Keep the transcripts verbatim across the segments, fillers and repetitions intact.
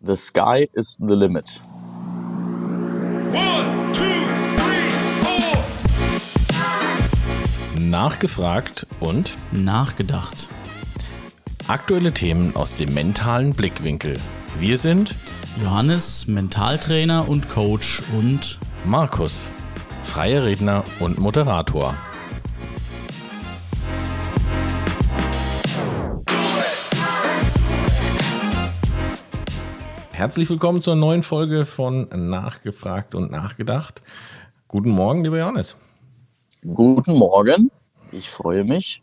The sky is the limit. One, two, three, four. Nachgefragt und nachgedacht. Aktuelle Themen aus dem mentalen Blickwinkel. Wir sind Johannes, Mentaltrainer und Coach, und Markus, freier Redner und Moderator. Herzlich willkommen zur neuen Folge von Nachgefragt und Nachgedacht. Guten Morgen, lieber Johannes. Guten Morgen, ich freue mich.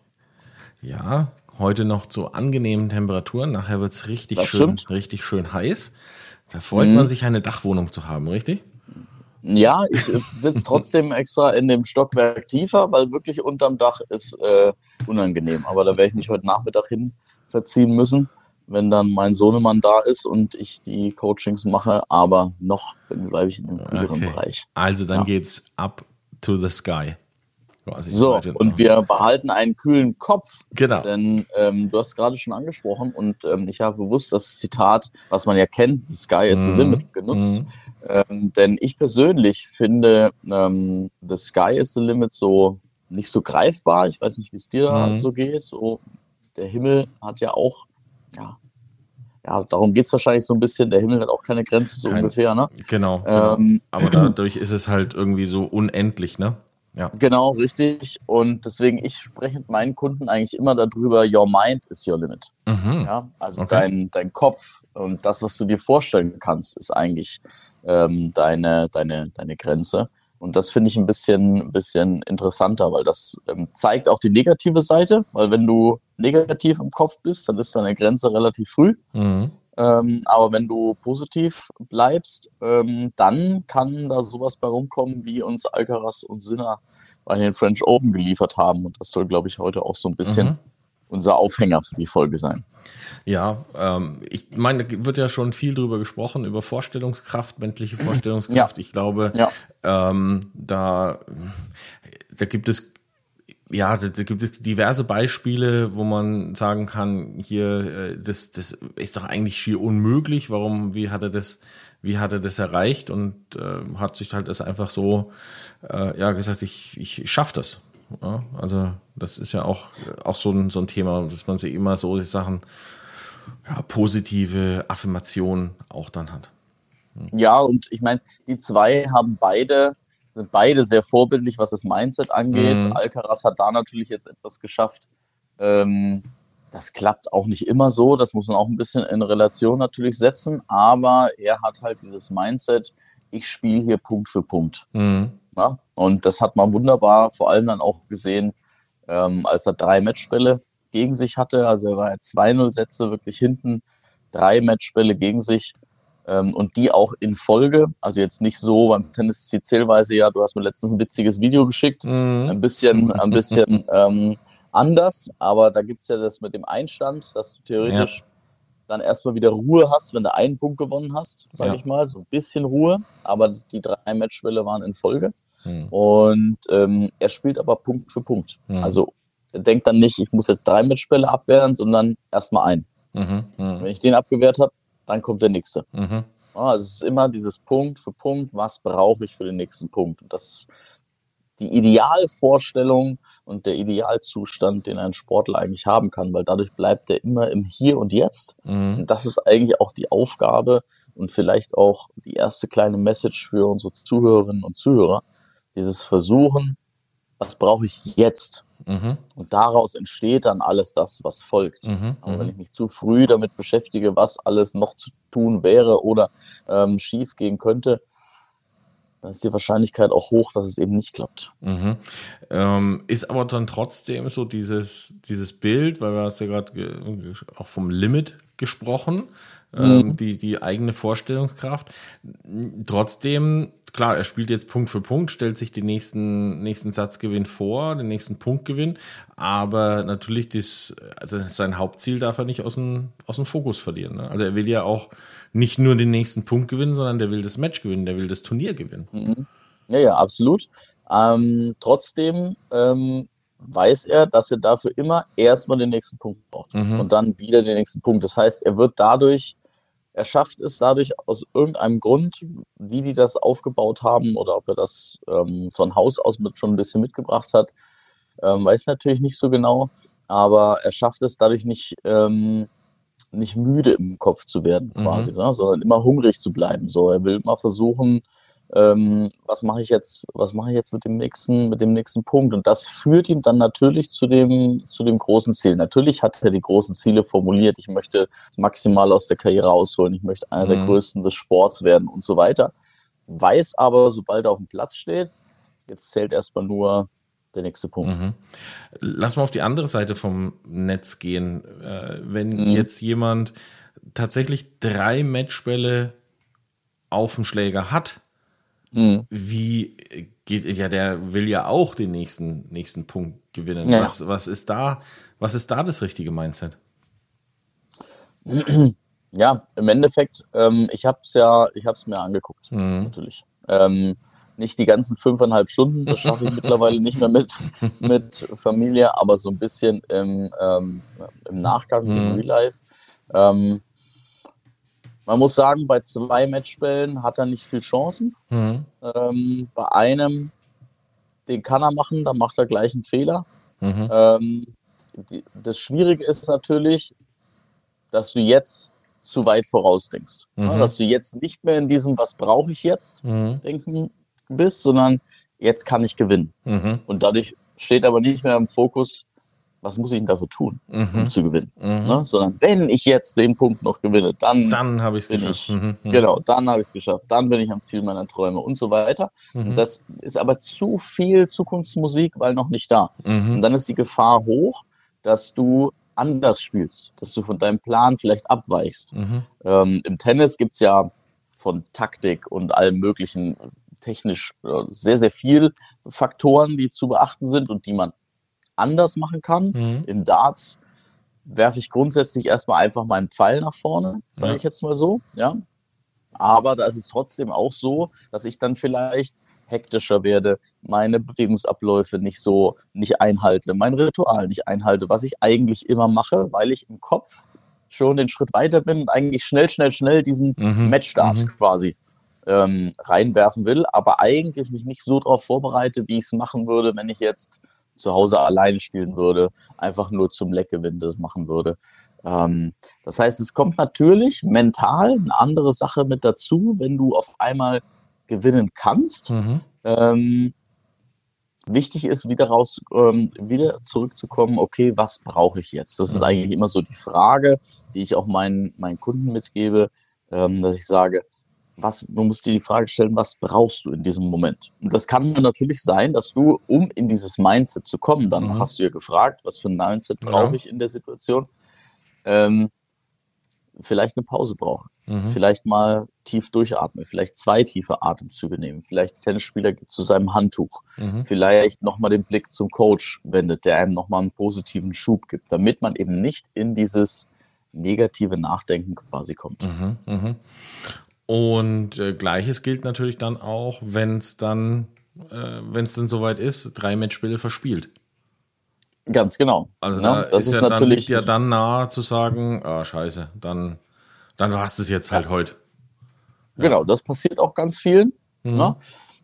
Ja, heute noch zu angenehmen Temperaturen. Nachher wird es richtig Das schön, stimmt. richtig schön heiß. Da freut Mhm. man sich, eine Dachwohnung zu haben, richtig? Ja, ich sitze trotzdem extra in dem Stockwerk tiefer, weil wirklich unterm Dach ist äh, unangenehm. Aber da werde ich mich heute Nachmittag hin verziehen müssen, wenn dann mein Sohnemann da ist und ich die Coachings mache. Aber noch bleibe ich in dem kühleren Okay. Bereich. Also dann Ja. geht's up to the sky. Quasi So, heute und noch. wir behalten einen kühlen Kopf, Genau. denn ähm, du hast gerade schon angesprochen und ähm, ich habe bewusst das Zitat, was man ja kennt, the sky is the Mhm. limit, genutzt. Mhm. Ähm, denn ich persönlich finde ähm, the sky is the limit so nicht so greifbar. Ich weiß nicht, wie es dir da Mhm. so geht. So, der Himmel hat ja auch, ja, ja, darum geht's wahrscheinlich so ein bisschen. Der Himmel hat auch keine Grenze, so Kein- ungefähr, ne? Genau, genau. Ähm, Aber dadurch ist es halt irgendwie so unendlich, ne? Ja. Genau, richtig. Und deswegen, ich spreche mit meinen Kunden eigentlich immer darüber, your mind is your limit. Mhm. Ja, also Okay. dein, dein Kopf und das, was du dir vorstellen kannst, ist eigentlich ähm, deine, deine, deine Grenze. Und das finde ich ein bisschen, ein bisschen interessanter, weil das ähm, zeigt auch die negative Seite, weil wenn du negativ im Kopf bist, dann ist deine Grenze relativ früh. Mhm. Ähm, aber wenn du positiv bleibst, ähm, dann kann da sowas bei rumkommen, wie uns Alcaraz und Sinner bei den French Open geliefert haben. Und das soll, glaube ich, heute auch so ein bisschen Mhm. unser Aufhänger für die Folge sein. Ja, ähm, ich meine, da wird ja schon viel drüber gesprochen, über Vorstellungskraft, menschliche Vorstellungskraft. Ich glaube, Ja. ähm, da, da gibt es Ja, da, da gibt es diverse Beispiele, wo man sagen kann, hier, äh, das, das ist doch eigentlich schier unmöglich. Warum, wie hat er das, wie hat er das erreicht? Und äh, hat sich halt das einfach so, äh, ja, gesagt, ich, ich schaff das. Ja, also das ist ja auch, auch so ein, so ein Thema, dass man sich immer so die Sachen, ja, positive Affirmationen auch dann hat. Ja, und ich meine, die zwei haben beide, sind beide sehr vorbildlich, was das Mindset angeht. Mhm. Alcaraz hat da natürlich jetzt etwas geschafft. Ähm, das klappt auch nicht immer so. Das muss man auch ein bisschen in Relation natürlich setzen. Aber er hat halt dieses Mindset, ich spiele hier Punkt für Punkt. Mhm. Ja? Und das hat man wunderbar vor allem dann auch gesehen, ähm, als er drei Matchbälle gegen sich hatte. Also er war ja zwei null Sätze wirklich hinten, drei Matchbälle gegen sich. Ähm, und die auch in Folge, also jetzt nicht so, beim Tennis ist die Zählweise ja, du hast mir letztens ein witziges Video geschickt, Mhm. ein bisschen, ein bisschen ähm, anders, aber da gibt's ja das mit dem Einstand, dass du theoretisch dann erstmal wieder Ruhe hast, wenn du einen Punkt gewonnen hast, sage Ja. ich mal, so ein bisschen Ruhe, aber die drei Matchbälle waren in Folge. Mhm. Und ähm, er spielt aber Punkt für Punkt. Mhm. Also er denkt dann nicht, ich muss jetzt drei Matchbälle abwehren, sondern erstmal einen. Mhm. Wenn Mhm. ich den abgewehrt habe, dann kommt der nächste. Mhm. Ja, also es ist immer dieses Punkt für Punkt, was brauche ich für den nächsten Punkt. Und das ist die Idealvorstellung und der Idealzustand, den ein Sportler eigentlich haben kann, weil dadurch bleibt er immer im Hier und Jetzt. Mhm. Und das ist eigentlich auch die Aufgabe und vielleicht auch die erste kleine Message für unsere Zuhörerinnen und Zuhörer. Dieses Versuchen, was brauche ich jetzt? Mhm. Und daraus entsteht dann alles das, was folgt. Mhm. Aber wenn Mhm. ich mich zu früh damit beschäftige, was alles noch zu tun wäre oder ähm, schief gehen könnte, dann ist die Wahrscheinlichkeit auch hoch, dass es eben nicht klappt. Mhm. Ähm, ist aber dann trotzdem so dieses, dieses Bild, weil wir hast ja gerade ge- auch vom Limit gesprochen, ähm, Mhm. die, die eigene Vorstellungskraft. Trotzdem, klar, er spielt jetzt Punkt für Punkt, stellt sich den nächsten, nächsten Satzgewinn vor, den nächsten Punktgewinn, aber natürlich das, also sein Hauptziel darf er nicht aus dem, aus dem Fokus verlieren. Ne? Also er will ja auch nicht nur den nächsten Punkt gewinnen, sondern der will das Match gewinnen, der will das Turnier gewinnen. Mhm. Ja, ja, absolut. Ähm, trotzdem ähm, weiß er, dass er dafür immer erstmal den nächsten Punkt braucht Mhm. und dann wieder den nächsten Punkt. Das heißt, er wird dadurch er schafft es dadurch aus irgendeinem Grund, wie die das aufgebaut haben oder ob er das ähm, von Haus aus mit schon ein bisschen mitgebracht hat, ähm, weiß natürlich nicht so genau, aber er schafft es dadurch nicht, ähm, nicht müde im Kopf zu werden quasi, Mhm. ne? Sondern immer hungrig zu bleiben. So, er will immer versuchen, ähm, was mache ich jetzt, was mache ich jetzt mit dem nächsten, mit dem nächsten Punkt? Und das führt ihm dann natürlich zu dem, zu dem großen Ziel. Natürlich hat er die großen Ziele formuliert. Ich möchte das maximal aus der Karriere rausholen. Ich möchte einer der Mhm. Größten des Sports werden und so weiter. Weiß aber, sobald er auf dem Platz steht, jetzt zählt erstmal nur der nächste Punkt. Mhm. Lass mal auf die andere Seite vom Netz gehen. Äh, wenn Mhm. jetzt jemand tatsächlich drei Matchbälle auf dem Schläger hat, Mhm. wie geht, ja, der will ja auch den nächsten, nächsten Punkt gewinnen. Ja. Was, was ist da, was ist da das richtige Mindset? Ja, im Endeffekt, ähm, ich habe es ja, ich habe es mir angeguckt, Mhm. natürlich. Ähm, nicht die ganzen fünfeinhalb Stunden, das schaffe ich mittlerweile nicht mehr mit, mit Familie, aber so ein bisschen im, ähm, im Nachgang, im Mhm. Real Life. Ähm, man muss sagen, bei zwei Matchbällen hat er nicht viel Chancen. Mhm. Ähm, bei einem, den kann er machen, dann macht er gleich einen Fehler. Mhm. Ähm, die, das Schwierige ist natürlich, dass du jetzt zu weit vorausdenkst. Ja, Mhm. dass du jetzt nicht mehr in diesem Was brauche ich jetzt Mhm. denken bist, sondern jetzt kann ich gewinnen. Mhm. Und dadurch steht aber nicht mehr im Fokus, was muss ich denn dafür tun, um Mhm. zu gewinnen. Mhm. Ne? Sondern wenn ich jetzt den Punkt noch gewinne, dann Dann habe ich es bin geschafft. ich, Mhm. Mhm. genau, dann habe ich es geschafft, dann bin ich am Ziel meiner Träume und so weiter. Und das ist aber zu viel Zukunftsmusik, weil noch nicht da. Mhm. Und dann ist die Gefahr hoch, dass du anders spielst, dass du von deinem Plan vielleicht abweichst. Mhm. Ähm, Im Tennis gibt's ja von Taktik und allem möglichen technisch äh, sehr, sehr viel Faktoren, die zu beachten sind und die man anders machen kann. Mhm. Im Darts werfe ich grundsätzlich erstmal einfach meinen Pfeil nach vorne, sage Ja. ich jetzt mal so, ja. Aber da ist es trotzdem auch so, dass ich dann vielleicht hektischer werde, meine Bewegungsabläufe nicht so nicht einhalte, mein Ritual nicht einhalte, was ich eigentlich immer mache, weil ich im Kopf schon den Schritt weiter bin und eigentlich schnell, schnell, schnell diesen Mhm. Matchstart Mhm. quasi ähm, reinwerfen will, aber eigentlich mich nicht so darauf vorbereite, wie ich es machen würde, wenn ich jetzt zu Hause alleine spielen würde, einfach nur zum Leckgewinn das machen würde. Ähm, das heißt, es kommt natürlich mental eine andere Sache mit dazu, wenn du auf einmal gewinnen kannst. Mhm. Ähm, wichtig ist, wieder raus, ähm, wieder zurückzukommen, okay, was brauche ich jetzt? Das ist eigentlich immer so die Frage, die ich auch meinen, meinen Kunden mitgebe, ähm, dass ich sage, was, du musst dir die Frage stellen, was brauchst du in diesem Moment? Und das kann dann natürlich sein, dass du, um in dieses Mindset zu kommen, dann Mhm. hast du ja gefragt, was für ein Mindset brauche Ja. ich in der Situation, ähm, vielleicht eine Pause brauche. Mhm. Vielleicht mal tief durchatmen, vielleicht zwei tiefe Atemzüge nehmen. Vielleicht der Tennisspieler geht zu seinem Handtuch. Mhm. Vielleicht nochmal den Blick zum Coach wendet, der einem nochmal einen positiven Schub gibt, damit man eben nicht in dieses negative Nachdenken quasi kommt. Mhm. Mhm. Und äh, Gleiches gilt natürlich dann auch, wenn es dann, äh, wenn es dann soweit ist, drei Matchspiele verspielt. Ganz genau. Also Ne? da Das ist ist ja dann liegt natürlich, ja dann nahe zu sagen, ah scheiße, dann dann war es das jetzt halt ja, heute. genau, das passiert auch ganz vielen. Mhm. Ne?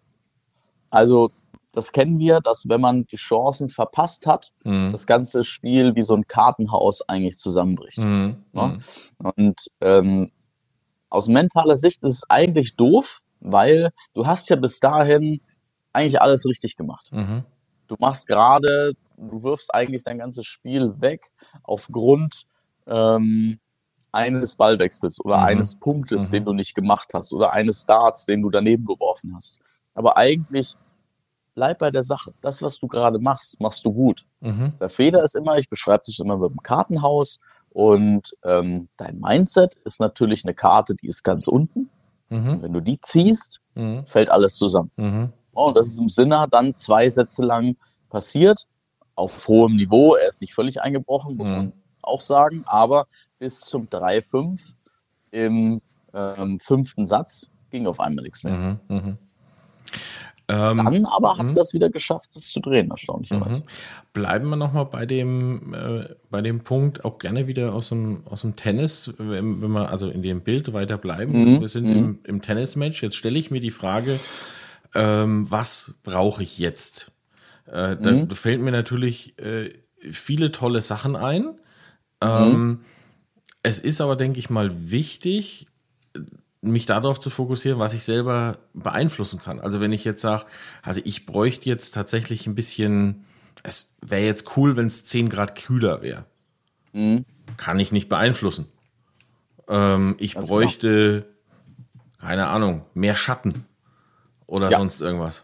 Also das kennen wir, dass wenn man die Chancen verpasst hat, Mhm. das ganze Spiel wie so ein Kartenhaus eigentlich zusammenbricht. Mhm. Ne? Und ähm, aus mentaler Sicht ist es eigentlich doof, weil du hast ja bis dahin eigentlich alles richtig gemacht. Mhm. Du machst gerade, du wirfst eigentlich dein ganzes Spiel weg aufgrund ähm, eines Ballwechsels oder Mhm. eines Punktes, Mhm. den du nicht gemacht hast oder eines Darts, den du daneben geworfen hast. Aber eigentlich bleib bei der Sache. Das, was du gerade machst, machst du gut. Mhm. Der Fehler ist immer, ich beschreibe dich immer mit dem Kartenhaus und ähm, dein Mindset ist natürlich eine Karte, die ist ganz unten. Mhm. Und wenn du die ziehst, Mhm. fällt alles zusammen. Mhm. Und das ist im Sinne dann zwei Sätze lang passiert, auf hohem Niveau. Er ist nicht völlig eingebrochen, muss Mhm. man auch sagen, aber bis zum drei fünf im ähm, fünften Satz ging auf einmal nichts mehr. Mhm. Mhm. Ähm, Dann aber hat mh. das wieder geschafft, es zu drehen, erstaunlicherweise. Mhm. Bleiben wir nochmal bei dem, äh, bei dem Punkt, auch gerne wieder aus dem, aus dem Tennis, wenn, wenn wir also in dem Bild weiter bleiben. Mhm. Wir sind Mhm. im, im Tennismatch. Jetzt stelle ich mir die Frage, ähm, was brauche ich jetzt? Äh, da, Mhm. da fällt mir natürlich äh, viele tolle Sachen ein. Mhm. Ähm, es ist aber, denke ich mal, wichtig, mich darauf zu fokussieren, was ich selber beeinflussen kann. Also wenn ich jetzt sage, also ich bräuchte jetzt tatsächlich ein bisschen, es wäre jetzt cool, wenn es zehn Grad kühler wäre. Mhm. Kann ich nicht beeinflussen. Ähm, ich Ganz bräuchte, keine Ahnung, mehr Schatten oder Ja. sonst irgendwas.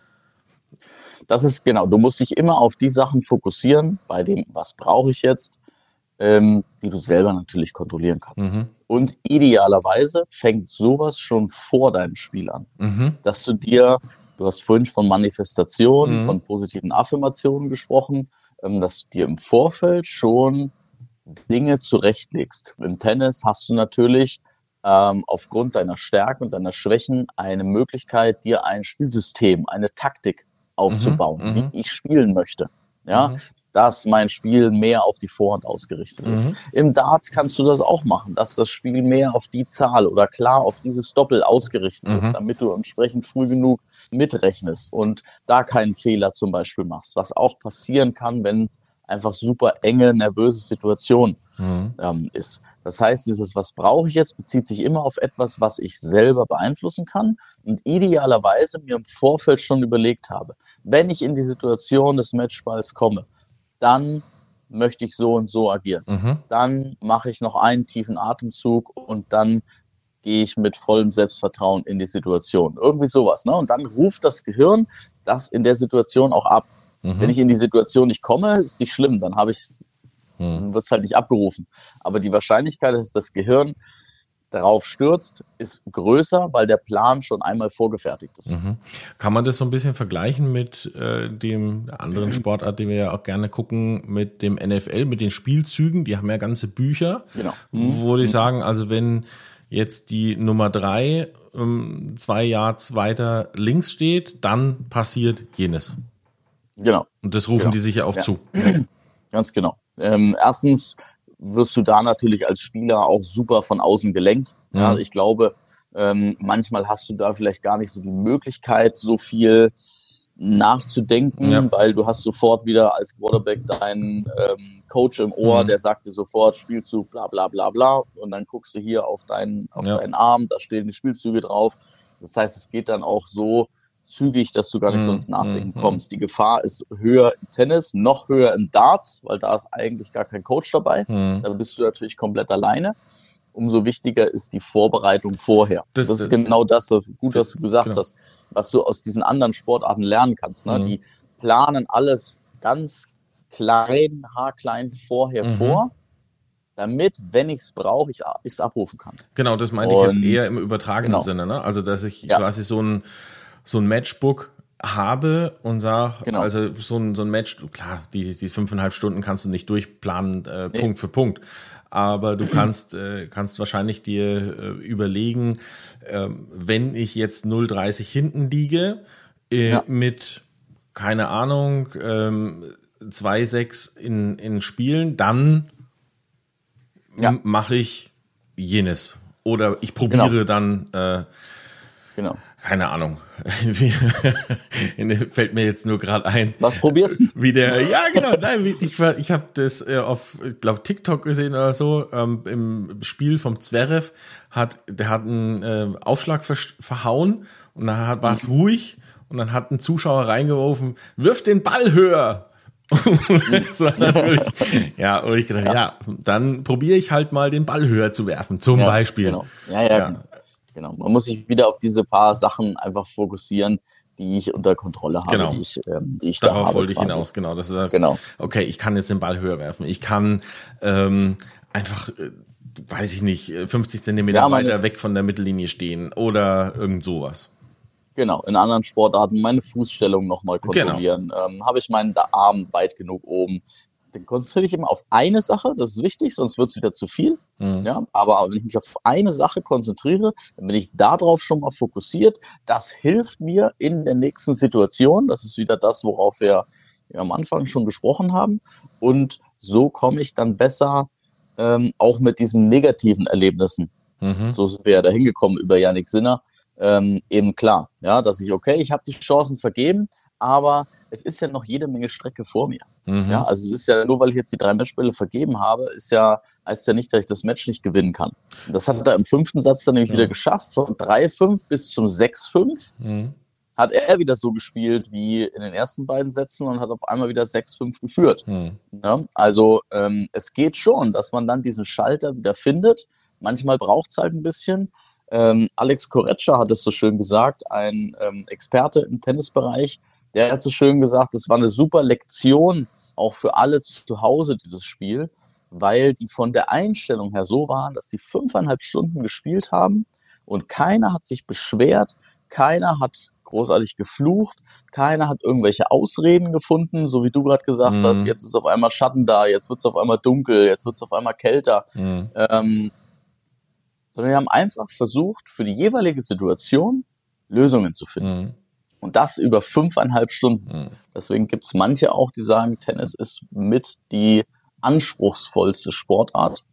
Das ist genau, du musst dich immer auf die Sachen fokussieren, bei dem, was brauche ich jetzt, ähm, die du selber natürlich kontrollieren kannst. Mhm. Und idealerweise fängt sowas schon vor deinem Spiel an, Mhm. dass du dir, du hast vorhin von Manifestation, Mhm. von positiven Affirmationen gesprochen, ähm, dass du dir im Vorfeld schon Dinge zurechtlegst. Im Tennis hast du natürlich ähm, aufgrund deiner Stärken und deiner Schwächen eine Möglichkeit, dir ein Spielsystem, eine Taktik aufzubauen, Mhm. wie ich spielen möchte. Ja, Mhm. dass mein Spiel mehr auf die Vorhand ausgerichtet ist. Mhm. Im Darts kannst du das auch machen, dass das Spiel mehr auf die Zahl oder klar auf dieses Doppel ausgerichtet Mhm. ist, damit du entsprechend früh genug mitrechnest und da keinen Fehler zum Beispiel machst. Was auch passieren kann, wenn einfach super enge, nervöse Situation Mhm. ähm, ist. Das heißt, dieses "Was brauche ich jetzt" bezieht sich immer auf etwas, was ich selber beeinflussen kann und idealerweise mir im Vorfeld schon überlegt habe. Wenn ich in die Situation des Matchballs komme, dann möchte ich so und so agieren. Mhm. Dann mache ich noch einen tiefen Atemzug und dann gehe ich mit vollem Selbstvertrauen in die Situation. Irgendwie sowas, ne? Und dann ruft das Gehirn das in der Situation auch ab. Mhm. Wenn ich in die Situation nicht komme, ist nicht schlimm, dann habe ich, Mhm. dann wird es halt nicht abgerufen. Aber die Wahrscheinlichkeit, dass das Gehirn darauf stürzt, ist größer, weil der Plan schon einmal vorgefertigt ist. Mhm. Kann man das so ein bisschen vergleichen mit äh, dem anderen Sportart, den wir ja auch gerne gucken, mit dem N F L, mit den Spielzügen? Die haben ja ganze Bücher, Genau. wo die Mhm. sagen, also wenn jetzt die Nummer drei ähm, zwei Yards weiter links steht, dann passiert jenes. Genau. Und das rufen Genau. die sich ja auch Ja. zu. Ganz genau. Ähm, erstens wirst du da natürlich als Spieler auch super von außen gelenkt. Ja, Mhm. ich glaube, ähm, manchmal hast du da vielleicht gar nicht so die Möglichkeit, so viel nachzudenken, Ja. weil du hast sofort wieder als Quarterback deinen ähm, Coach im Ohr, Mhm. der sagt dir sofort Spielzug, bla bla bla bla, und dann guckst du hier auf deinen, auf Ja. deinen Arm, da stehen die Spielzüge drauf. Das heißt, es geht dann auch so zügig, dass du gar nicht Mhm. so ins Nachdenken Mhm. kommst. Die Gefahr ist höher im Tennis, noch höher im Darts, weil da ist eigentlich gar kein Coach dabei. Mhm. Da bist du natürlich komplett alleine. Umso wichtiger ist die Vorbereitung vorher. Das- Das, ist genau das, was, gut, was du gesagt genau. hast, was du aus diesen anderen Sportarten lernen kannst. Ne? Mhm. Die planen alles ganz klein, haarklein vorher Mhm. vor, damit, wenn ich es brauche, ich es abrufen kann. Genau, das meinte ich jetzt Und- eher im übertragenen genau. Sinne, ne? Also, dass ich Ja. quasi so ein, so ein Matchbook habe und sage, Genau. also so ein, so ein Match, klar, die, die fünfeinhalb Stunden kannst du nicht durchplanen, äh, Nee. Punkt für Punkt. Aber du kannst, äh, kannst wahrscheinlich dir äh, überlegen, ähm, wenn ich jetzt null dreißig hinten liege, äh, Ja. mit, keine Ahnung, ähm, zwei sechs in, in Spielen, dann Ja. m- mache ich jenes. Oder ich probiere Genau. dann, äh, Genau. keine Ahnung, wie, fällt mir jetzt nur gerade ein, Was probierst du? wie der, ja genau, nein, wie- ich, war- ich habe das äh, auf, ich glaube, TikTok gesehen oder so, ähm, im Spiel vom Zverev, hat, der hat einen äh, Aufschlag ver verhauen und dann hat- war es Mhm. ruhig und dann hat ein Zuschauer reingeworfen, wirf den Ball höher. Das war natürlich, ja, und ich gedacht, ja, ja dann probiere ich halt mal den Ball höher zu werfen, zum Ja, Beispiel. Genau. Ja, ja, Ja. Genau. genau. Man muss sich wieder auf diese paar Sachen einfach fokussieren, die ich unter Kontrolle habe, Genau. die ich, ähm, die ich da Darauf habe. wollte ich quasi. hinaus, genau. Das ist, Genau. okay, ich kann jetzt den Ball höher werfen. Ich kann ähm, einfach, äh, weiß ich nicht, fünfzig Zentimeter Ja, meine- weiter weg von der Mittellinie stehen oder irgend sowas. Genau, in anderen Sportarten meine Fußstellung nochmal Genau. kontrollieren. Ähm, habe ich meinen Arm weit genug oben? dann konzentriere ich immer auf eine Sache, das ist wichtig, sonst wird es wieder zu viel. Mhm. Ja, aber wenn ich mich auf eine Sache konzentriere, dann bin ich darauf schon mal fokussiert. Das hilft mir in der nächsten Situation. Das ist wieder das, worauf wir ja am Anfang schon gesprochen haben. Und so komme ich dann besser ähm, auch mit diesen negativen Erlebnissen. Mhm. So sind wir ja dahin gekommen über Jannik Sinner. Ähm, eben klar, ja, dass ich, okay, ich habe die Chancen vergeben, aber es ist ja noch jede Menge Strecke vor mir. Mhm. Ja, also es ist ja, nur weil ich jetzt die drei Matchbälle vergeben habe, ist ja, heißt ja nicht, dass ich das Match nicht gewinnen kann. Und das hat er im fünften Satz dann nämlich Mhm. wieder geschafft, von drei fünf bis zum sechs fünf. Mhm. Hat er wieder so gespielt wie in den ersten beiden Sätzen und hat auf einmal wieder sechs fünf geführt. Mhm. Ja, also ähm, es geht schon, dass man dann diesen Schalter wieder findet. Manchmal braucht es halt ein bisschen. Ähm, Alex Koretscher hat es so schön gesagt, ein ähm, Experte im Tennisbereich, der hat so schön gesagt, es war eine super Lektion auch für alle zu Hause, dieses Spiel, weil die von der Einstellung her so waren, dass die fünfeinhalb Stunden gespielt haben und keiner hat sich beschwert, keiner hat großartig geflucht, keiner hat irgendwelche Ausreden gefunden, so wie du gerade gesagt Mhm. hast, jetzt ist auf einmal Schatten da, jetzt wird es auf einmal dunkel, jetzt wird es auf einmal kälter. Mhm. Ähm, sondern wir haben einfach versucht, für die jeweilige Situation Lösungen zu finden. Mhm. Und das über fünfeinhalb Stunden. Mhm. Deswegen gibt es manche auch, die sagen, Tennis ist mit die anspruchsvollste Sportart.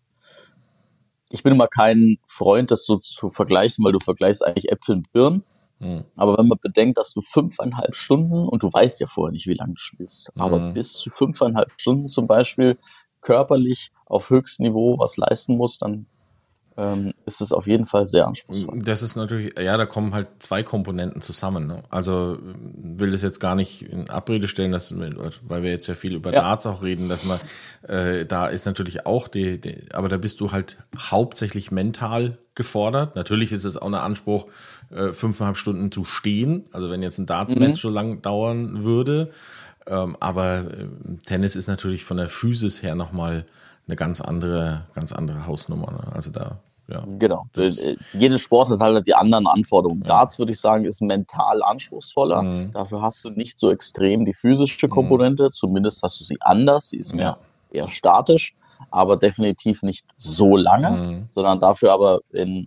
Ich bin immer kein Freund, das so zu vergleichen, weil du vergleichst eigentlich Äpfel und Birnen. Mhm. Aber wenn man bedenkt, dass du fünfeinhalb Stunden, und du weißt ja vorher nicht, wie lange du spielst, aber Mhm. bis zu fünfeinhalb Stunden zum Beispiel körperlich auf höchstem Niveau was leisten musst, dann ähm, ist es auf jeden Fall sehr anspruchsvoll. Das ist natürlich, ja, da kommen halt zwei Komponenten zusammen. Ne? Also will das jetzt gar nicht in Abrede stellen, dass, weil wir jetzt ja viel über Ja. Darts auch reden, dass man, äh, da ist natürlich auch die, die, aber da bist du halt hauptsächlich mental gefordert. Natürlich ist es auch ein Anspruch, äh, fünfeinhalb Stunden zu stehen. Also wenn jetzt ein Darts-Match Mhm. so lang dauern würde. Ähm, aber äh, Tennis ist natürlich von der Physis her nochmal eine ganz andere, ganz andere Hausnummer. Ne? Also da, ja. Genau. Das- Äh, Jede Sport hat halt die anderen Anforderungen. Darts, würde ich sagen, ist mental anspruchsvoller. Mhm. Dafür hast du nicht so extrem die physische Komponente. Zumindest hast du sie anders. Sie ist mehr eher statisch, aber definitiv nicht so lange, Mhm. sondern dafür aber in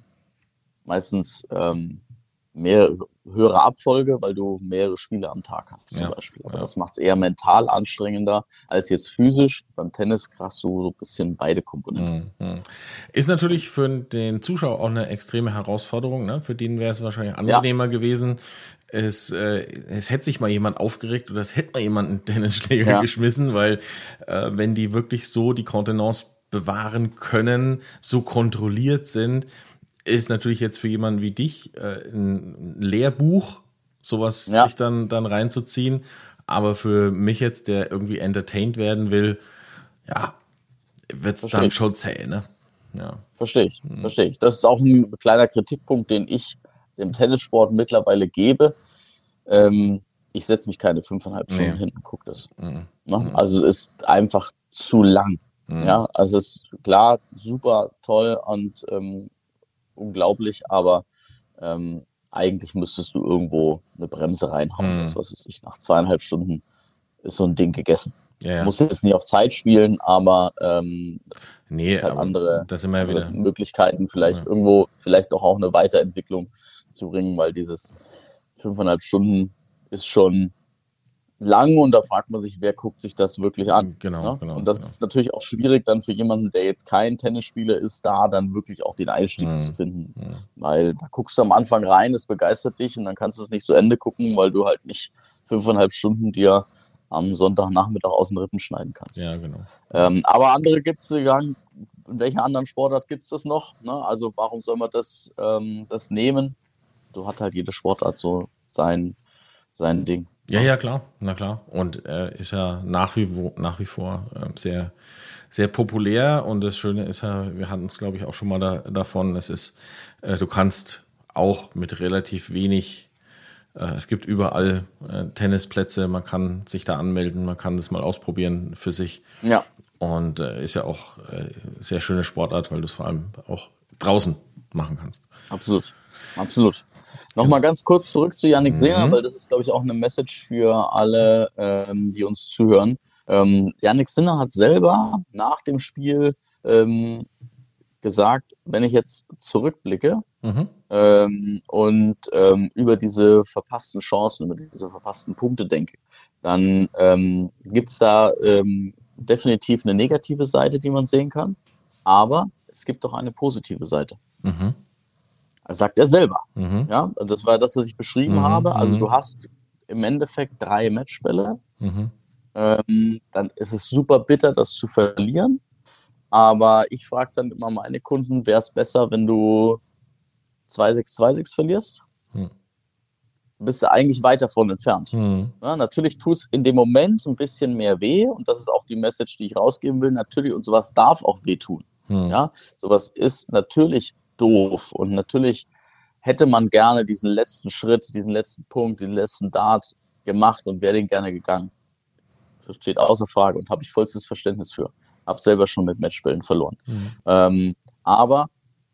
meistens ähm, mehr höhere Abfolge, weil du mehrere Spiele am Tag hast zum Ja, Beispiel. Aber ja. das macht es eher mental anstrengender als jetzt physisch. Beim Tennis hast du so ein bisschen beide Komponenten. Mhm. Ist natürlich für den Zuschauer auch eine extreme Herausforderung. Ne? Für den wäre es wahrscheinlich angenehmer gewesen. Es, äh, es hätte sich mal jemand aufgeregt oder es hätte mal jemand einen Tennisschläger Ja. geschmissen, weil äh, wenn die wirklich so die Kontenance bewahren können, so kontrolliert sind, ist natürlich jetzt für jemanden wie dich äh, ein Lehrbuch, sowas Ja. sich dann, dann reinzuziehen. Aber für mich jetzt, der irgendwie entertained werden will, ja, wird's Verstehe dann ich. schon zäh, ne? Ja. Verstehe ich, verstehe ich. Das ist auch ein kleiner Kritikpunkt, den ich dem Tennissport mittlerweile gebe. Ähm, ich setze mich keine fünfeinhalb Stunden Nee. hin und gucke das. Mhm. Ne? Also es ist einfach zu lang. Mhm. Ja, also es ist klar, super toll und ähm, unglaublich, aber ähm, eigentlich müsstest du irgendwo eine Bremse reinhauen. Mhm. Das, was weiß ich, nach zweieinhalb Stunden ist so ein Ding gegessen. Ja, ja. Muss jetzt nicht auf Zeit spielen, aber ähm, Nee, es hat aber andere, da sind wir ja andere wieder. Möglichkeiten, vielleicht Ja. irgendwo, vielleicht doch auch eine Weiterentwicklung zu bringen, weil dieses fünfeinhalb Stunden ist schon lang und da fragt man sich, wer guckt sich das wirklich an? Genau, ne? genau, Und das genau. ist natürlich auch schwierig dann für jemanden, der jetzt kein Tennisspieler ist, da dann wirklich auch den Einstieg Mhm. zu finden. Mhm. Weil da guckst du am Anfang rein, es begeistert dich und dann kannst du es nicht zu Ende gucken, weil du halt nicht fünfeinhalb Stunden dir am Sonntagnachmittag aus den Rippen schneiden kannst. Ja, genau. Ähm, aber andere gibt es, in welcher anderen Sportart gibt es das noch? Ne? Also warum soll man das, ähm, das nehmen? So hat halt jede Sportart so sein, sein Ding. Ja, ja, klar, na klar. Und äh, ist ja nach wie, wo, nach wie vor äh, sehr, sehr populär. Und das Schöne ist ja, wir hatten es, glaube ich, auch schon mal da, davon, es ist, äh, du kannst auch mit relativ wenig, äh, es gibt überall äh, Tennisplätze, man kann sich da anmelden, man kann das mal ausprobieren für sich. Ja, Und äh, ist ja auch äh, sehr schöne Sportart, weil du es vor allem auch draußen machen kannst. absolut. Absolut. Nochmal ganz kurz zurück zu Jannik Sinner, weil das ist, glaube ich, auch eine Message für alle, ähm, die uns zuhören. Ähm, Jannik Sinner hat selber nach dem Spiel ähm, gesagt, wenn ich jetzt zurückblicke Mhm. ähm, und ähm, über diese verpassten Chancen, über diese verpassten Punkte denke, dann ähm, gibt's da ähm, definitiv eine negative Seite, die man sehen kann, aber es gibt auch eine positive Seite. Mhm. Das sagt er selber. Mhm. Ja, also das war das, was ich beschrieben Mhm. habe. Also Mhm. du hast im Endeffekt drei Matchbälle. Mhm. Ähm, dann ist es super bitter, das zu verlieren. Aber ich frage dann immer meine Kunden, wäre es besser, wenn du zwei sechs, zwei sechs verlierst? Hm. Bist du eigentlich weit davon entfernt. Hm. Ja, natürlich tut es in dem Moment ein bisschen mehr weh und das ist auch die Message, die ich rausgeben will. Natürlich, und sowas darf auch wehtun. Hm. Ja, sowas ist natürlich doof und natürlich hätte man gerne diesen letzten Schritt, diesen letzten Punkt, diesen letzten Dart gemacht und wäre den gerne gegangen. Das steht außer Frage und habe ich vollstes Verständnis für. Hab selber schon mit Matchspielen verloren. Hm. Ähm, aber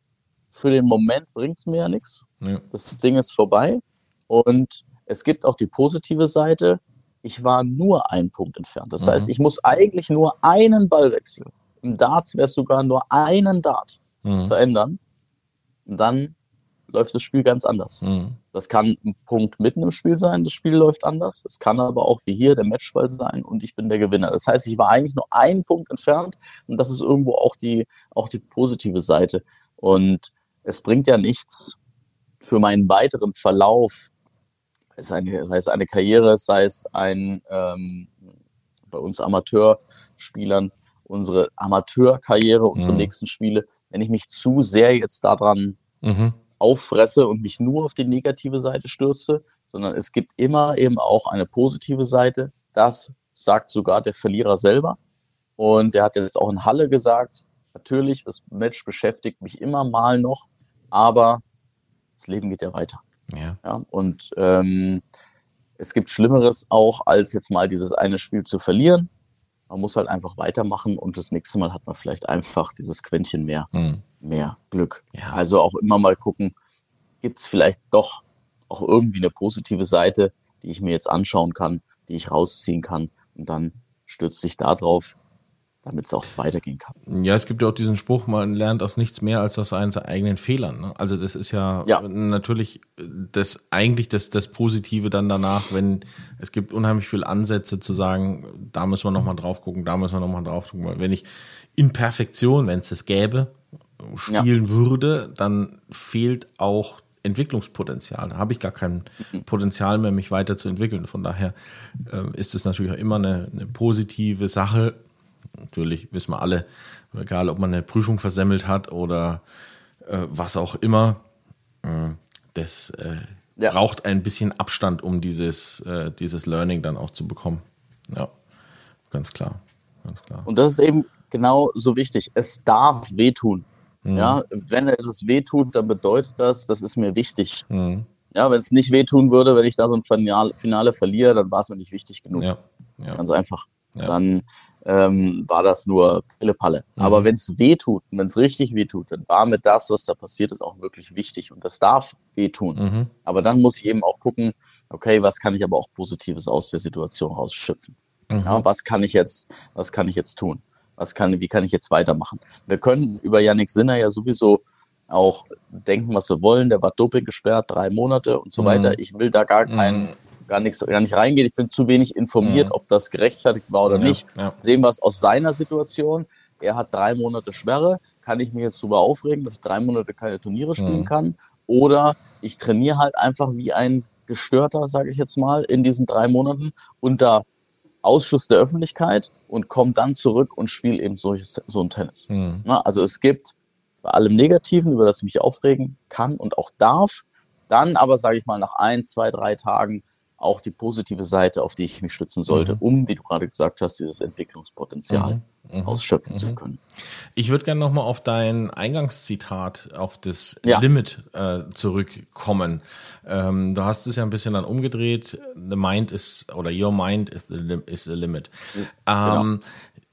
für den Moment bringt's mir ja nichts. Ja. Das Ding ist vorbei. Und es gibt auch die positive Seite. Ich war nur einen Punkt entfernt. Das Mhm. heißt, ich muss eigentlich nur einen Ballwechsel. Im Darts wäre es sogar nur einen Dart Mhm. verändern. Und dann läuft das Spiel ganz anders. Mhm. Das kann ein Punkt mitten im Spiel sein, das Spiel läuft anders. Es kann aber auch wie hier der Matchball sein und ich bin der Gewinner. Das heißt, ich war eigentlich nur einen Punkt entfernt und das ist irgendwo auch die, auch die positive Seite. Und es bringt ja nichts für meinen weiteren Verlauf, sei es eine, sei es eine Karriere, sei es ein ähm, bei uns Amateurspielern, unsere Amateurkarriere, unsere Mhm. nächsten Spiele, wenn ich mich zu sehr jetzt daran Mhm. auffresse und mich nur auf die negative Seite stürze, sondern es gibt immer eben auch eine positive Seite. Das sagt sogar der Verlierer selber. Und der hat jetzt auch in Halle gesagt, natürlich, das Match beschäftigt mich immer mal noch, aber das Leben geht ja weiter. Ja. Ja, und ähm, es gibt Schlimmeres auch, als jetzt mal dieses eine Spiel zu verlieren. Man muss halt einfach weitermachen und das nächste Mal hat man vielleicht einfach dieses Quäntchen mehr, Mhm. mehr Glück. Ja. Also auch immer mal gucken, gibt es vielleicht doch auch irgendwie eine positive Seite, die ich mir jetzt anschauen kann, die ich rausziehen kann und dann stürzt sich da drauf, damit es auch weitergehen kann. Ja, es gibt ja auch diesen Spruch, man lernt aus nichts mehr als aus seinen eigenen Fehlern. Ne? Also das ist ja, Ja. natürlich das eigentlich das, das Positive dann danach, wenn es gibt unheimlich viele Ansätze zu sagen, da müssen wir nochmal drauf gucken, da müssen wir nochmal drauf gucken. Weil wenn ich in Perfektion, wenn es das gäbe, spielen ja. würde, dann fehlt auch Entwicklungspotenzial. Da habe ich gar kein Potenzial mehr, mich weiterzuentwickeln. Von daher äh, ist es natürlich auch immer eine, eine positive Sache. Natürlich wissen wir alle, egal ob man eine Prüfung versemmelt hat oder äh, was auch immer, äh, das äh, ja. braucht ein bisschen Abstand, um dieses, äh, dieses Learning dann auch zu bekommen. Ja, ganz klar, ganz klar. Und das ist eben genau so wichtig. Es darf wehtun. Mhm. Ja, wenn etwas wehtut, dann bedeutet das, das ist mir wichtig. Mhm. Ja, wenn es nicht wehtun würde, wenn ich da so ein Finale, Finale verliere, dann war es mir nicht wichtig genug. Ja. Ja. Ganz einfach. Ja. Dann ähm, war das nur Pille-Palle. Mhm. Aber wenn es wehtut, wenn es richtig wehtut, dann war mir das, was da passiert ist, auch wirklich wichtig. Und das darf wehtun. Mhm. Aber dann muss ich eben auch gucken, okay, was kann ich aber auch Positives aus der Situation rausschöpfen? Mhm. Ja, was kann ich jetzt, was kann ich jetzt tun? Was kann, wie kann ich jetzt weitermachen? Wir können über Jannik Sinner ja sowieso auch denken, was wir wollen. Der war Doping gesperrt, drei Monate und so mhm. weiter. Ich will da gar keinen, mhm. gar nichts, gar nicht reingehen. Ich bin zu wenig informiert, mhm. ob das gerechtfertigt war oder ja, nicht. Ja. Sehen wir es aus seiner Situation. Er hat drei Monate Sperre. Kann ich mich jetzt darüber aufregen, dass ich drei Monate keine Turniere spielen mhm. kann? Oder ich trainiere halt einfach wie ein Gestörter, sage ich jetzt mal, in diesen drei Monaten unter Ausschuss der Öffentlichkeit und komme dann zurück und spiele eben solches, so ein Tennis. Mhm. Na, also es gibt bei allem Negativen, über das ich mich aufregen kann und auch darf, dann aber, sage ich mal, nach ein, zwei, drei Tagen auch die positive Seite, auf die ich mich stützen sollte, mhm. um, wie du gerade gesagt hast, dieses Entwicklungspotenzial mhm. ausschöpfen mhm. zu können. Ich würde gerne nochmal auf dein Eingangszitat, auf das ja. Limit äh, zurückkommen. Ähm, du hast es ja ein bisschen dann umgedreht. The mind is, oder your mind is, the, is a limit. Genau. Ähm,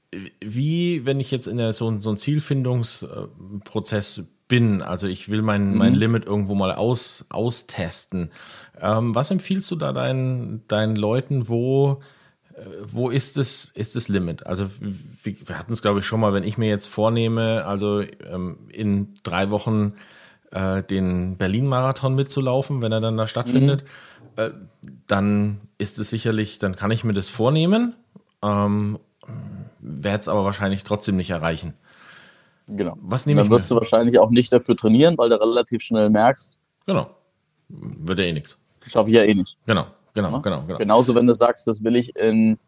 wie, wenn ich jetzt in der, so, so ein Zielfindungsprozess bin, also ich will mein, mhm. mein Limit irgendwo mal aus, austesten. Ähm, was empfiehlst du da deinen, deinen Leuten, wo wo ist das, ist das Limit? Also wir, wir hatten es, glaube ich, schon mal, wenn ich mir jetzt vornehme, also ähm, in drei Wochen äh, den Berlin-Marathon mitzulaufen, wenn er dann da stattfindet, mhm. äh, dann ist es sicherlich, dann kann ich mir das vornehmen, ähm, werde es aber wahrscheinlich trotzdem nicht erreichen. Genau. Was nehme ich Dann wirst mir? du wahrscheinlich auch nicht dafür trainieren, weil du relativ schnell merkst, Genau. Wird ja eh nichts. schaffe ich ja eh nicht. Genau, genau, Ja? genau, genau. Genauso, wenn du sagst, das will ich in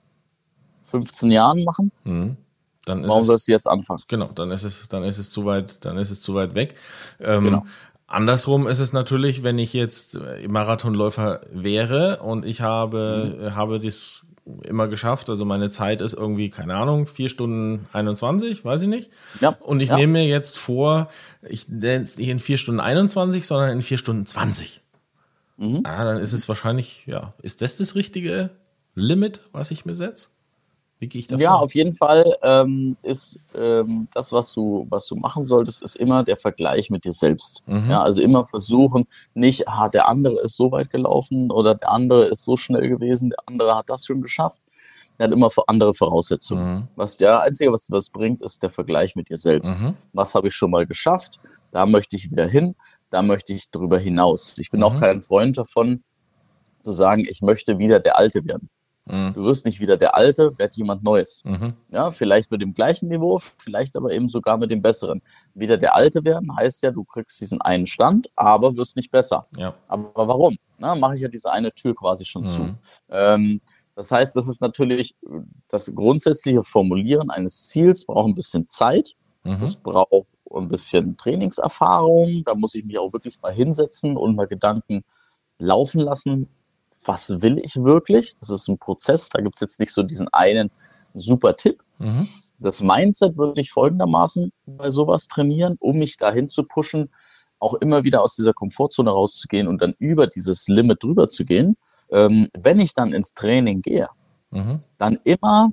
fünfzehn Jahren machen, Mhm. Dann ist warum es, sollst du jetzt anfangen? Genau, dann ist es, dann ist es zu weit, dann ist es zu weit weg. Ähm, Genau. Andersrum ist es natürlich, wenn ich jetzt Marathonläufer wäre und ich habe, mhm. habe das immer geschafft, also meine Zeit ist irgendwie, keine Ahnung, vier Stunden einundzwanzig, weiß ich nicht. Ja. Und ich ja. nehme mir jetzt vor, ich nenne es nicht in vier Stunden einundzwanzig, sondern in vier Stunden zwanzig. Mhm. Ah, dann ist es wahrscheinlich, ja, ist das das richtige Limit, was ich mir setze? Wie gehe ich davor? Ja, auf jeden Fall ähm, ist ähm, das, was du, was du machen solltest, ist immer der Vergleich mit dir selbst. Mhm. Ja, also immer versuchen, nicht, ah, der andere ist so weit gelaufen oder der andere ist so schnell gewesen, der andere hat das schon geschafft. Der hat immer andere Voraussetzungen. Mhm. Was der Einzige, was was bringt, ist der Vergleich mit dir selbst. Mhm. Was habe ich schon mal geschafft? Da möchte ich wieder hin. Da möchte ich drüber hinaus. Ich bin mhm. auch kein Freund davon, zu sagen, ich möchte wieder der Alte werden. Du wirst nicht wieder der Alte, werd jemand Neues. Mhm. Ja, vielleicht mit dem gleichen Niveau, vielleicht aber eben sogar mit dem Besseren. Wieder der Alte werden heißt ja, du kriegst diesen einen Stand, aber wirst nicht besser. Ja. Aber warum? Na, mache ich ja diese eine Tür quasi schon mhm. zu. Ähm, das heißt, das ist natürlich das grundsätzliche Formulieren eines Ziels braucht ein bisschen Zeit. Mhm. Das braucht ein bisschen Trainingserfahrung. Da muss ich mich auch wirklich mal hinsetzen und mal Gedanken laufen lassen. Was will ich wirklich? Das ist ein Prozess, da gibt es jetzt nicht so diesen einen super Tipp. Mhm. Das Mindset würde ich folgendermaßen bei sowas trainieren, um mich dahin zu pushen, auch immer wieder aus dieser Komfortzone rauszugehen und dann über dieses Limit drüber zu gehen. Ähm, wenn ich dann ins Training gehe, mhm. dann immer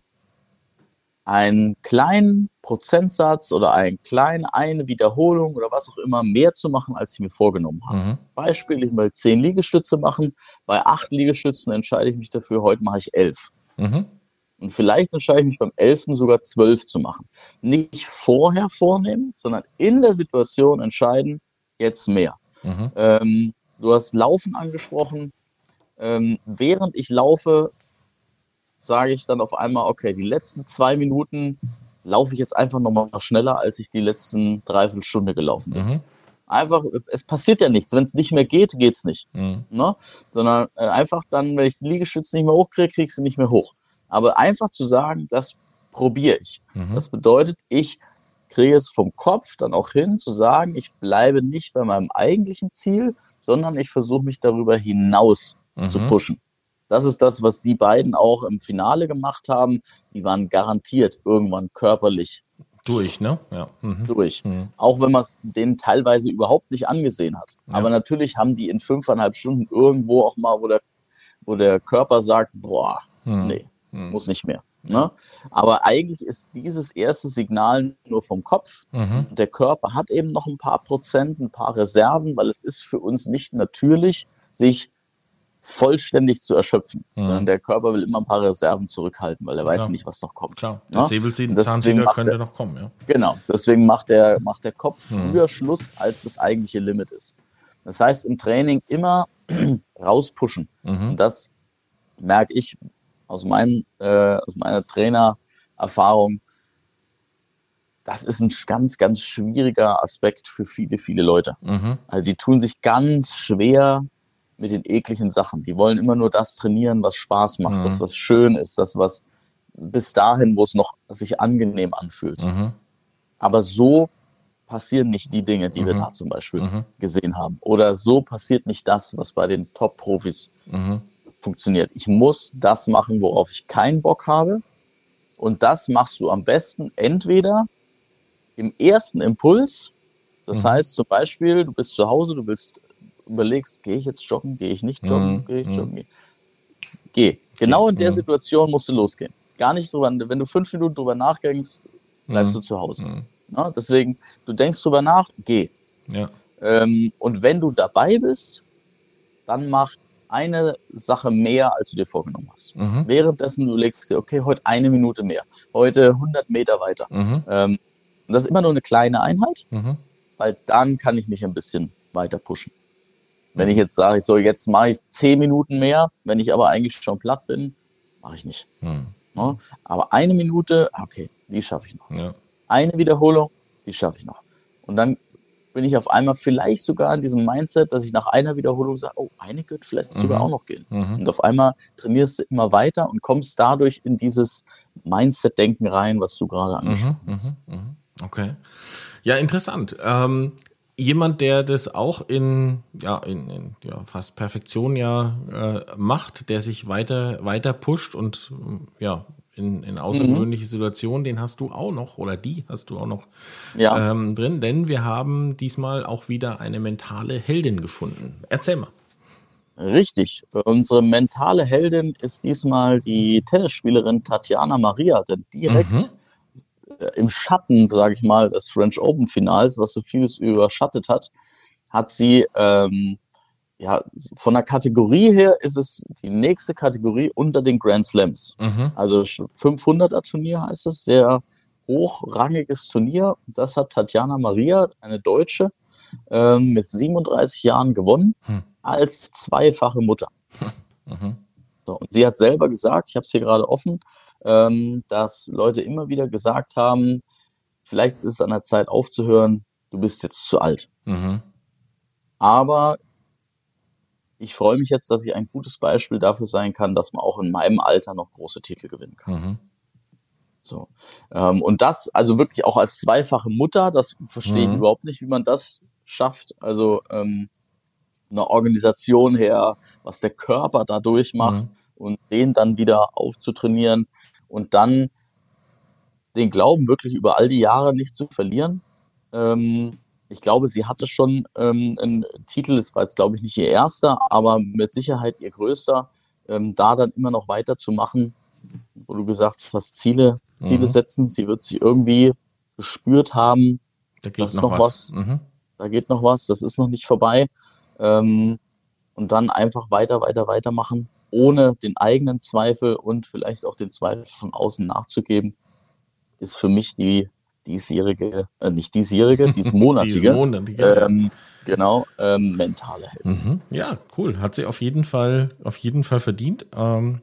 einen kleinen Prozentsatz oder einen kleinen, eine Wiederholung oder was auch immer mehr zu machen, als ich mir vorgenommen habe. Mhm. Beispiel, ich will zehn Liegestütze machen. Bei acht Liegestützen entscheide ich mich dafür, heute mache ich elf. Mhm. Und vielleicht entscheide ich mich beim elften sogar zwölf zu machen. Nicht vorher vornehmen, sondern in der Situation entscheiden, jetzt mehr. Mhm. Ähm, du hast Laufen angesprochen. Ähm, während ich laufe, sage ich dann auf einmal, okay, die letzten zwei Minuten laufe ich jetzt einfach nochmal schneller, als ich die letzten dreiviertel Stunde gelaufen bin. Mhm. Einfach, es passiert ja nichts. Wenn es nicht mehr geht, geht's nicht. Mhm. Ne? Sondern äh, einfach dann, wenn ich die Liegestütze nicht mehr hochkriege, kriege ich sie nicht mehr hoch. Aber einfach zu sagen, das probiere ich. Mhm. Das bedeutet, ich kriege es vom Kopf dann auch hin, zu sagen, ich bleibe nicht bei meinem eigentlichen Ziel, sondern ich versuche mich darüber hinaus mhm. zu pushen. Das ist das, was die beiden auch im Finale gemacht haben. Die waren garantiert irgendwann körperlich durch, ne? Ja. Mhm. Durch. Mhm. Auch wenn man es denen teilweise überhaupt nicht angesehen hat. Ja. Aber natürlich haben die in fünfeinhalb Stunden irgendwo auch mal, wo der, wo der Körper sagt, boah, mhm. nee, mhm. muss nicht mehr. Ne? Aber eigentlich ist dieses erste Signal nur vom Kopf. Mhm. Der Körper hat eben noch ein paar Prozent, ein paar Reserven, weil es ist für uns nicht natürlich, sich vollständig zu erschöpfen. Mhm. Sondern der Körper will immer ein paar Reserven zurückhalten, weil er weiß Klar. nicht, was noch kommt. Klar, der ja? Säbelzahntiger könnte der, noch kommen. Ja. Genau, deswegen macht der, macht der Kopf früher mhm. Schluss, als das eigentliche Limit ist. Das heißt, im Training immer rauspushen. Mhm. Und das merke ich aus, meinen, äh, aus meiner Trainererfahrung. Das ist ein ganz, ganz schwieriger Aspekt für viele, viele Leute. Mhm. Also die tun sich ganz schwer mit den ekligen Sachen. Die wollen immer nur das trainieren, was Spaß macht, mhm. das, was schön ist, das, was bis dahin, wo es noch sich angenehm anfühlt. Mhm. Aber so passieren nicht die Dinge, die mhm. wir da zum Beispiel mhm. gesehen haben. Oder so passiert nicht das, was bei den Top-Profis mhm. funktioniert. Ich muss das machen, worauf ich keinen Bock habe. Und das machst du am besten entweder im ersten Impuls. Das mhm. heißt zum Beispiel, du bist zu Hause, du willst überlegst, gehe ich jetzt joggen, gehe ich nicht joggen, mm, gehe ich mm. joggen. Geh. Genau in der mm. Situation musst du losgehen. Gar nicht drüber, wenn du fünf Minuten drüber nachdenkst, bleibst mm. du zu Hause. Mm. Ja, deswegen, du denkst drüber nach, geh. Ja. Ähm, und wenn du dabei bist, dann mach eine Sache mehr, als du dir vorgenommen hast. Mhm. Währenddessen du legst dir, okay, heute eine Minute mehr, heute hundert Meter weiter. Mhm. Ähm, und das ist immer nur eine kleine Einheit, Mhm. weil dann kann ich mich ein bisschen weiter pushen. Wenn ich jetzt sage, so jetzt mache ich zehn Minuten mehr, wenn ich aber eigentlich schon platt bin, mache ich nicht. Mhm. Ne? Aber eine Minute, okay, die schaffe ich noch. Ja. Eine Wiederholung, die schaffe ich noch. Und dann bin ich auf einmal vielleicht sogar in diesem Mindset, dass ich nach einer Wiederholung sage, oh, eine könnte vielleicht sogar auch noch gehen. Mhm. Und auf einmal trainierst du immer weiter und kommst dadurch in dieses Mindset-Denken rein, was du gerade angesprochen Mhm. hast. Mhm. Mhm. Okay. Ja, interessant. Ähm, jemand, der das auch in, ja, in, in ja, fast Perfektion ja äh, macht, der sich weiter, weiter pusht und ja, in, in außergewöhnliche Mhm. Situationen, den hast du auch noch oder die hast du auch noch Ja. ähm, drin, denn wir haben diesmal auch wieder eine mentale Heldin gefunden. Erzähl mal. Richtig. Unsere mentale Heldin ist diesmal die Tennisspielerin Tatjana Maria, denn direkt Mhm. äh, im Schatten, sage ich mal, des French Open Finals, was so vieles überschattet hat, hat sie ähm, ja von der Kategorie her ist es die nächste Kategorie unter den Grand Slams. Mhm. Also fünfhunderter Turnier heißt es, sehr hochrangiges Turnier. Das hat Tatjana Maria, eine Deutsche, ähm, mit siebenunddreißig Jahren gewonnen, Hm. als zweifache Mutter. Mhm. So, und sie hat selber gesagt, ich habe es hier gerade offen, ähm, dass Leute immer wieder gesagt haben, vielleicht ist es an der Zeit aufzuhören, du bist jetzt zu alt. Mhm. Aber ich freue mich jetzt, dass ich ein gutes Beispiel dafür sein kann, dass man auch in meinem Alter noch große Titel gewinnen kann. Mhm. So. Ähm, und das, also wirklich auch als zweifache Mutter, das verstehe ich Mhm. überhaupt nicht, wie man das schafft. Also ähm, eine Organisation her, was der Körper da durchmacht Mhm. und den dann wieder aufzutrainieren und dann den Glauben wirklich über all die Jahre nicht zu verlieren. Ähm, ich glaube, sie hatte schon ähm, einen Titel, das war jetzt, glaube ich, nicht ihr erster, aber mit Sicherheit ihr größter, ähm, da dann immer noch weiterzumachen, wo du gesagt hast, Ziele, Ziele Mhm. setzen. Sie wird sich irgendwie gespürt haben, Da da geht ist noch noch was. was, Mhm. da geht noch was, das ist noch nicht vorbei. Ähm, und dann einfach weiter, weiter, weitermachen, ohne den eigenen Zweifel und vielleicht auch den Zweifel von außen nachzugeben, ist für mich die diesjährige, äh, nicht diesjährige, diesmonatige, Diesmonatige, ja. ähm, genau, ähm, mentale Heldin. Mhm. Ja, cool. Hat sie auf jeden Fall, auf jeden Fall verdient. Ähm,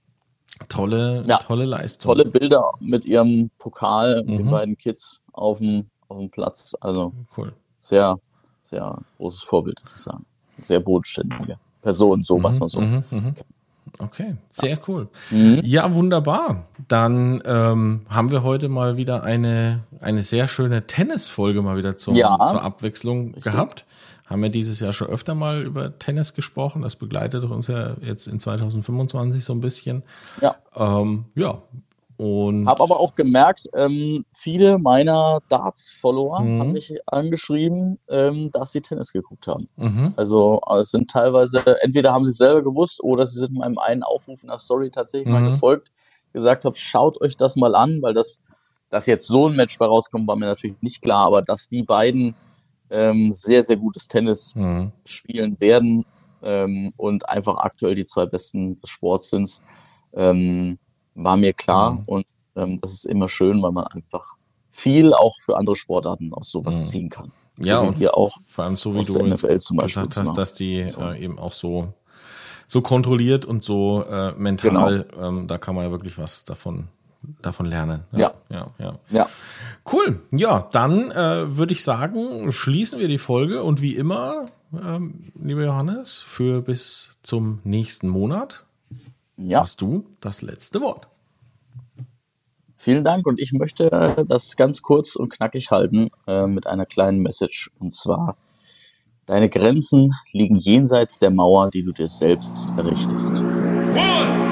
tolle, Ja, tolle Leistung. tolle Bilder mit ihrem Pokal, mit den Mhm. beiden Kids auf dem, auf dem Platz. Also Cool. sehr, sehr großes Vorbild, würde ich sagen. Sehr bodenständige Person, so was man so. Mhm. Mhm. Okay, sehr cool. Mhm. Ja, wunderbar. Dann ähm, haben wir heute mal wieder eine, eine sehr schöne Tennisfolge mal wieder zum, Ja. zur Abwechslung gehabt. Haben wir dieses Jahr schon öfter mal über Tennis gesprochen. Das begleitet uns ja jetzt in zwanzig fünfundzwanzig so ein bisschen. Ja. Ähm, ja. Und Habe aber auch gemerkt, ähm, viele meiner Darts-Follower Mhm. haben mich angeschrieben, ähm, dass sie Tennis geguckt haben. Mhm. Also äh, es sind teilweise, entweder haben sie es selber gewusst oder sie sind meinem einen Aufruf in der Story tatsächlich mal Mhm. gefolgt, gesagt habe, schaut euch das mal an, weil das, dass jetzt so ein Match bei rauskommt, war mir natürlich nicht klar, aber dass die beiden ähm, sehr, sehr gutes Tennis Mhm. spielen werden ähm, und einfach aktuell die zwei Besten des Sports sind, ähm, war mir klar. Mhm. Und ähm, das ist immer schön, weil man einfach viel auch für andere Sportarten aus sowas Mhm. ziehen kann. Ja, so wie und wir auch vor allem so wie aus du der N jetzt F L zum Beispiel gesagt hast, machen. dass die So. äh, eben auch so so kontrolliert und so äh, mental, ähm, da kann man ja wirklich was davon davon lernen. Ja. ja, ja. Ja, Cool. Ja, dann äh, würde ich sagen, schließen wir die Folge und wie immer, ähm, lieber Johannes, für bis zum nächsten Monat ja. hast du das letzte Wort. Vielen Dank und ich möchte äh, das ganz kurz und knackig halten äh, mit einer kleinen Message und zwar: Deine Grenzen liegen jenseits der Mauer, die du dir selbst errichtest. One,